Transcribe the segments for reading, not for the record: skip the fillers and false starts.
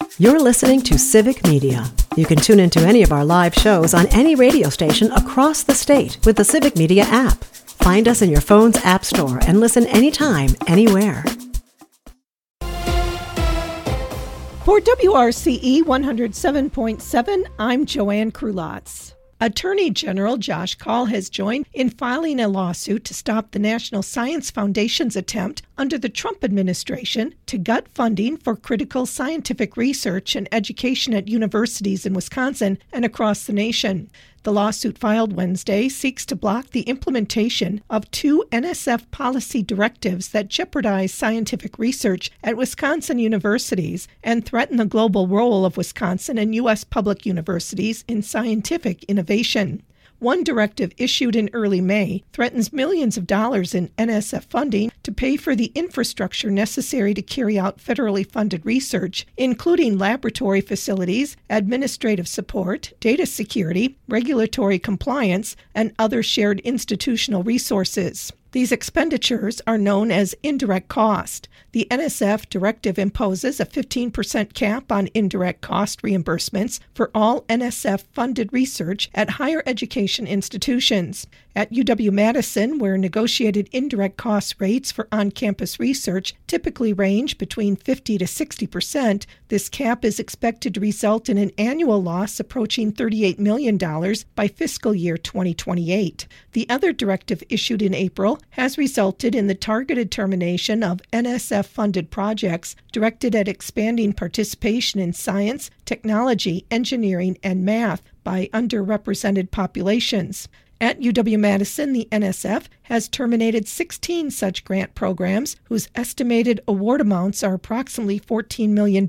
You're listening to Civic Media. You can tune into any of our live shows on any radio station across the state with the Civic Media app. Find us in your phone's app store and listen anytime, anywhere. For WRCE 107.7, I'm Joanne Krulotz. Attorney General Josh Kaul has joined in filing a lawsuit to stop the National Science Foundation's attempt under the Trump administration to gut funding for critical scientific research and education at universities in Wisconsin and across the nation. The lawsuit filed Wednesday seeks to block the implementation of two NSF policy directives that jeopardize scientific research at Wisconsin universities and threaten the global role of Wisconsin and U.S. public universities in scientific innovation. One directive issued in early May threatens millions of dollars in NSF funding to pay for the infrastructure necessary to carry out federally funded research, including laboratory facilities, administrative support, data security, regulatory compliance, and other shared institutional resources. These expenditures are known as indirect cost. The NSF directive imposes a 15% cap on indirect cost reimbursements for all NSF-funded research at higher education institutions. At UW-Madison, where negotiated indirect cost rates for on-campus research typically range between 50 to 60%, this cap is expected to result in an annual loss approaching $38 million by fiscal year 2028. The other directive issued in April has resulted in the targeted termination of NSF-funded projects directed at expanding participation in science, technology, engineering, and math by underrepresented populations. At UW-Madison, the NSF has terminated 16 such grant programs whose estimated award amounts are approximately $14 million.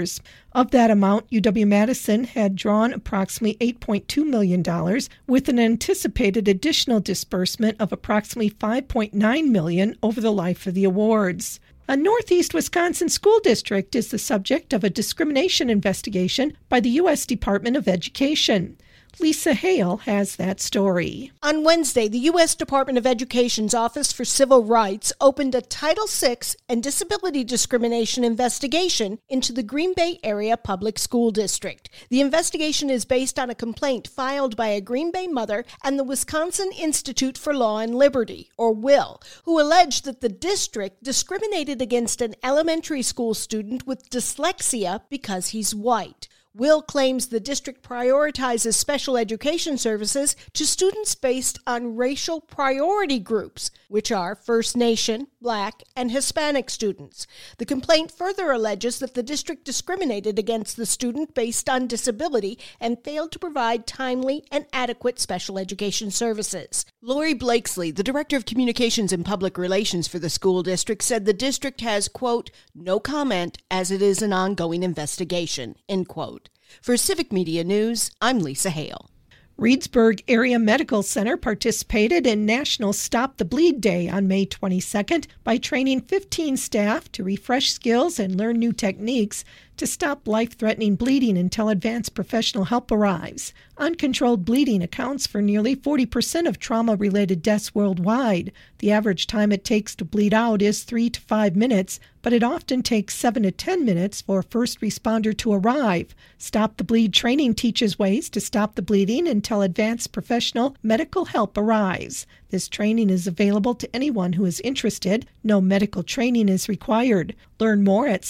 Of that amount, UW-Madison had drawn approximately $8.2 million, with an anticipated additional disbursement of approximately $5.9 million over the life of the awards. A Northeast Wisconsin school district is the subject of a discrimination investigation by the U.S. Department of Education. Lisa Hale has that story. On Wednesday, the U.S. Department of Education's Office for Civil Rights opened a Title VI and disability discrimination investigation into the Green Bay Area Public School District. The investigation is based on a complaint filed by a Green Bay mother and the Wisconsin Institute for Law and Liberty, or WIL, who alleged that the district discriminated against an elementary school student with dyslexia because he's white. WIL claims the district prioritizes special education services to students based on racial priority groups, which are First Nation, Black, and Hispanic students. The complaint further alleges that the district discriminated against the student based on disability and failed to provide timely and adequate special education services. Lori Blakesley, the Director of Communications and Public Relations for the school district, said the district has, quote, no comment as it is an ongoing investigation, end quote. For Civic Media News, I'm Lisa Hale. Reedsburg Area Medical Center participated in National Stop the Bleed Day on May 22nd by training 15 staff to refresh skills and learn new techniques to stop life-threatening bleeding until advanced professional help arrives. Uncontrolled bleeding accounts for nearly 40% of trauma-related deaths worldwide. The average time it takes to bleed out is 3 to 5 minutes, but it often takes 7 to 10 minutes for a first responder to arrive. Stop the Bleed training teaches ways to stop the bleeding until advanced professional medical help arrives. This training is available to anyone who is interested. No medical training is required. Learn more at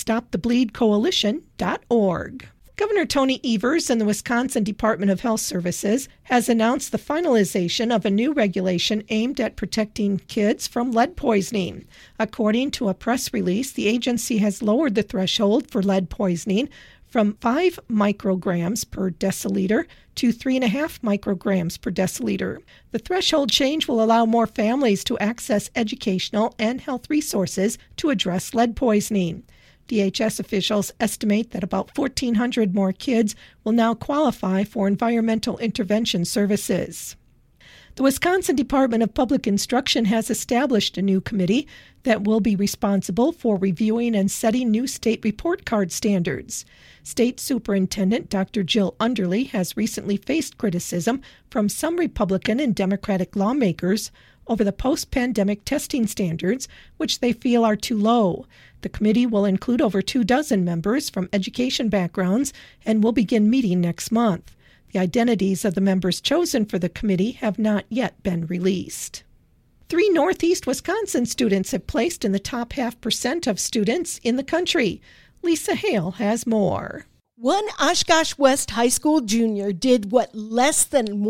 stopthebleedcoalition.org. Governor Tony Evers and the Wisconsin Department of Health Services has announced the finalization of a new regulation aimed at protecting kids from lead poisoning. According to a press release, the agency has lowered the threshold for lead poisoning from 5 micrograms per deciliter to 3.5 micrograms per deciliter. The threshold change will allow more families to access educational and health resources to address lead poisoning. DHS officials estimate that about 1,400 more kids will now qualify for environmental intervention services. The Wisconsin Department of Public Instruction has established a new committee that will be responsible for reviewing and setting new state report card standards. State Superintendent Dr. Jill Underly has recently faced criticism from some Republican and Democratic lawmakers over the post-pandemic testing standards, which they feel are too low. The committee will include over 24 members from education backgrounds and will begin meeting next month. The identities of the members chosen for the committee have not yet been released. 3 Northeast Wisconsin students have placed in the top 0.5% of students in the country. Lisa Hale has more. One Oshkosh West High School junior did what less than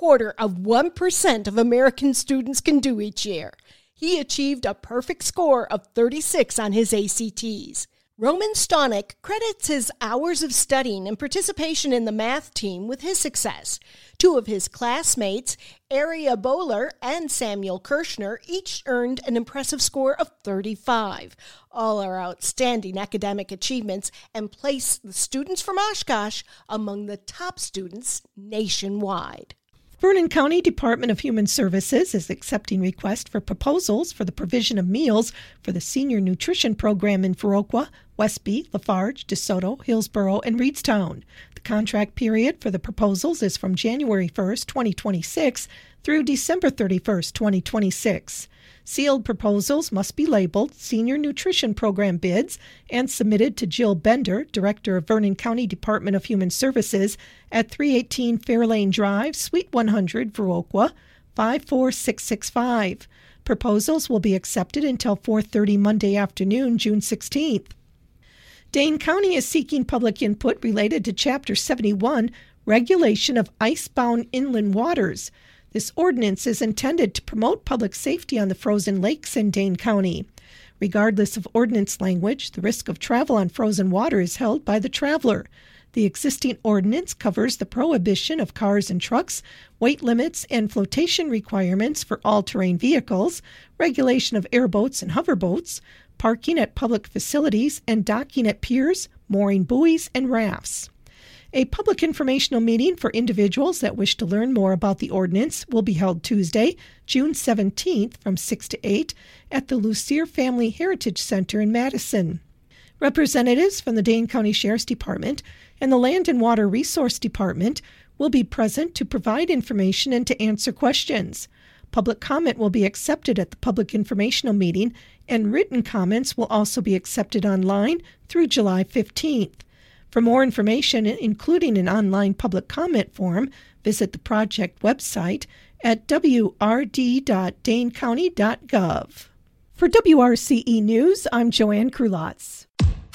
0.25% of American students can do each year. He achieved a perfect score of 36 on his ACTs. Roman Stonick credits his hours of studying and participation in the math team with his success. 2 of his classmates, Aria Bowler and Samuel Kirshner, each earned an impressive score of 35. All are outstanding academic achievements and place the students from Oshkosh among the top students nationwide. Vernon County Department of Human Services is accepting requests for proposals for the provision of meals for the Senior Nutrition Program in Viroqua, Westby, Lafarge, DeSoto, Hillsborough, and Reedstown. The contract period for the proposals is from January 1st, 2026 through December 31st, 2026. Sealed proposals must be labeled Senior Nutrition Program bids and submitted to Jill Bender, Director of Vernon County Department of Human Services, at 318 Fairlane Drive, Suite 100, Viroqua, 54665. Proposals will be accepted until 4:30 Monday afternoon, June 16th. Dane County is seeking public input related to Chapter 71, Regulation of Icebound Inland Waters. This ordinance is intended to promote public safety on the frozen lakes in Dane County. Regardless of ordinance language, the risk of travel on frozen water is held by the traveler. The existing ordinance covers the prohibition of cars and trucks, weight limits and flotation requirements for all-terrain vehicles, regulation of airboats and hoverboats, parking at public facilities, and docking at piers, mooring buoys, and rafts. A public informational meeting for individuals that wish to learn more about the ordinance will be held Tuesday, June 17th from 6 to 8 at the Lucier Family Heritage Center in Madison. Representatives from the Dane County Sheriff's Department and the Land and Water Resource Department will be present to provide information and to answer questions. Public comment will be accepted at the public informational meeting, and written comments will also be accepted online through July 15th. For more information, including an online public comment form, visit the project website at wrd.danecounty.gov. For WRCE News, I'm Joanne Krulotz.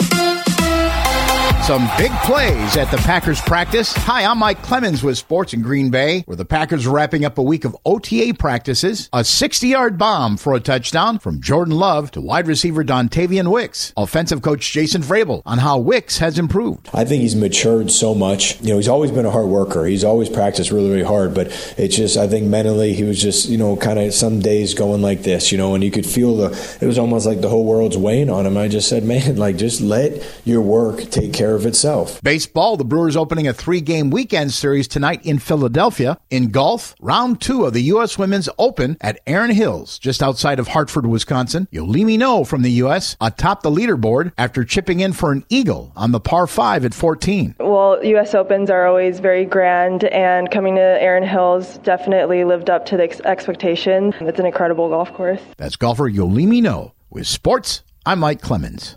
Some big plays at the Packers practice. Hi, I'm Mike Clemens with Sports in Green Bay, where the Packers are wrapping up a week of OTA practices. A 60-yard bomb for a touchdown from Jordan Love to wide receiver Dontavian Wicks. Offensive coach Jason Vrabel on how Wicks has improved. I think he's matured so much. He's always been a hard worker. He's always practiced really, really hard, but it's just, I think mentally he was just, kind of some days going like this, and you could feel it was almost like the whole world's weighing on him. I just said, man, just let your work take care of itself. Baseball, the Brewers opening a 3-game weekend series tonight in Philadelphia. In golf, round 2 of the U.S. Women's Open at Erin Hills, just outside of Hartford, Wisconsin. Yolimi No from the U.S. atop the leaderboard after chipping in for an eagle on the par 5 at 14. Well, U.S. Opens are always very grand, and coming to Erin Hills definitely lived up to the expectation. It's an incredible golf course. That's golfer Yolimi No. With sports, I'm Mike Clemens.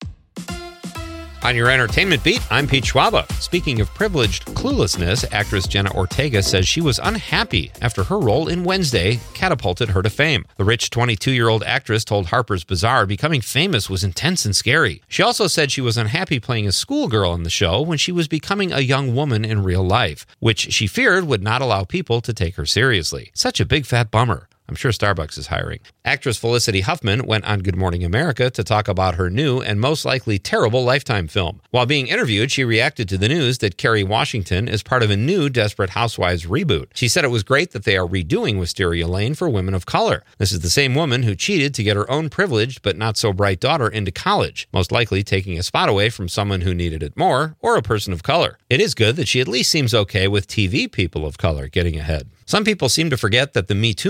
On your entertainment beat, I'm Pete Schwaba. Speaking of privileged cluelessness, actress Jenna Ortega says she was unhappy after her role in Wednesday catapulted her to fame. The rich 22-year-old actress told Harper's Bazaar becoming famous was intense and scary. She also said she was unhappy playing a schoolgirl in the show when she was becoming a young woman in real life, which she feared would not allow people to take her seriously. Such a big fat bummer. I'm sure Starbucks is hiring. Actress Felicity Huffman went on Good Morning America to talk about her new and most likely terrible Lifetime film. While being interviewed, she reacted to the news that Kerry Washington is part of a new Desperate Housewives reboot. She said it was great that they are redoing Wisteria Lane for women of color. This is the same woman who cheated to get her own privileged but not so bright daughter into college, most likely taking a spot away from someone who needed it more, or a person of color. It is good that she at least seems okay with TV people of color getting ahead. Some people seem to forget that the Me Too movement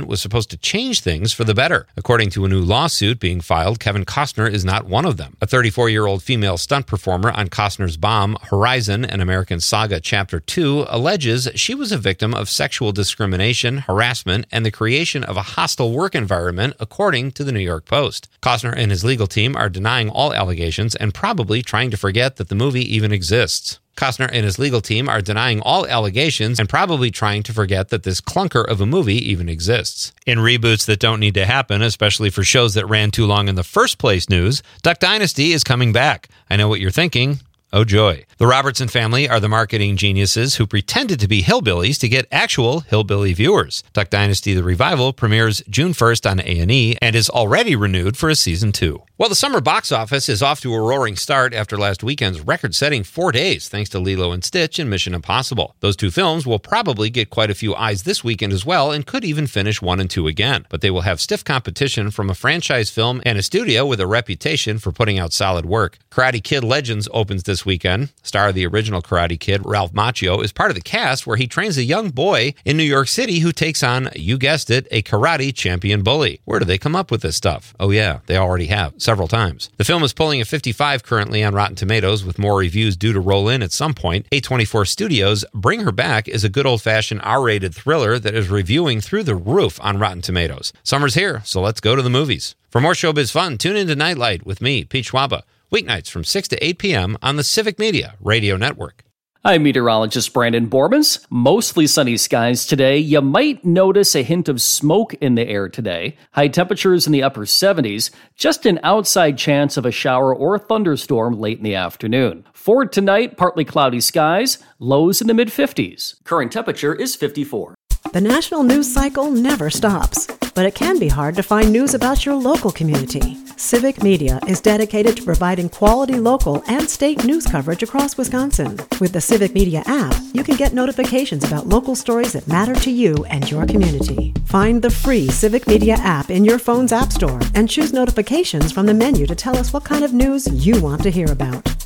was supposed to change things for the better. According to a new lawsuit being filed, Kevin Costner is not one of them. A 34-year-old female stunt performer on Costner's bomb, Horizon, an American Saga Chapter 2, alleges she was a victim of sexual discrimination, harassment, and the creation of a hostile work environment, according to the New York Post. Costner and his legal team are denying all allegations and probably trying to forget that the movie even exists. Costner and his legal team are denying all allegations and probably trying to forget that this clunker of a movie even exists. In reboots that don't need to happen, especially for shows that ran too long in the first place news, Duck Dynasty is coming back. I know what you're thinking. Oh joy. The Robertson family are the marketing geniuses who pretended to be hillbillies to get actual hillbilly viewers. Duck Dynasty The Revival premieres June 1st on A&E and is already renewed for a season 2. Well, the summer box office is off to a roaring start after last weekend's record-setting 4 days, thanks to Lilo & Stitch and Mission Impossible. Those two films will probably get quite a few eyes this weekend as well and could even finish 1 and 2 again. But they will have stiff competition from a franchise film and a studio with a reputation for putting out solid work. Karate Kid Legends opens this weekend. Star of the original Karate Kid, Ralph Macchio, is part of the cast where he trains a young boy in New York City who takes on, you guessed it, a karate champion bully. Where do they come up with this stuff? Oh yeah, they already have, several times. The film is pulling a 55 currently on Rotten Tomatoes, with more reviews due to roll in at some point. A24 Studios' Bring Her Back is a good old-fashioned R-rated thriller that is reviewing through the roof on Rotten Tomatoes. Summer's here, so let's go to the movies. For more showbiz fun, tune into Nightlight with me, Pete Schwaba. Weeknights from 6 to 8 p.m. on the Civic Media Radio Network. I'm meteorologist Brandon Bormans. Mostly sunny skies today. You might notice a hint of smoke in the air today. High temperatures in the upper 70s. Just an outside chance of a shower or thunderstorm late in the afternoon. For tonight, partly cloudy skies. Lows in the mid-50s. Current temperature is 54. The national news cycle never stops, but it can be hard to find news about your local community. Civic Media is dedicated to providing quality local and state news coverage across Wisconsin. With the Civic Media app, you can get notifications about local stories that matter to you and your community. Find the free Civic Media app in your phone's app store and choose notifications from the menu to tell us what kind of news you want to hear about.